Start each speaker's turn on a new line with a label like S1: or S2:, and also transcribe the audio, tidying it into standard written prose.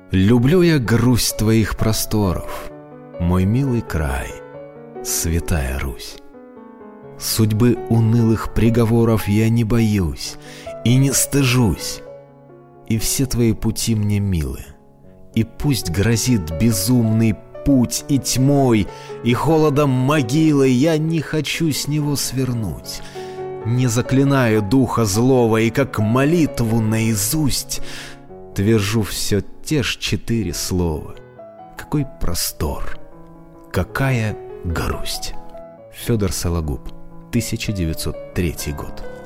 S1: Люблю я грусть твоих просторов, мой милый край, святая Русь. Судьбы унылых приговоров я не боюсь и не стыжусь, и все твои пути мне милы. И пусть грозит безумный путь и тьмой, и холодом могилы, я не хочу с него свернуть. Не заклинаю духа злого, и как молитву наизусть твержу все те ж 4 слова. Какой простор, какая грусть. Федор Сологуб, 1903 год.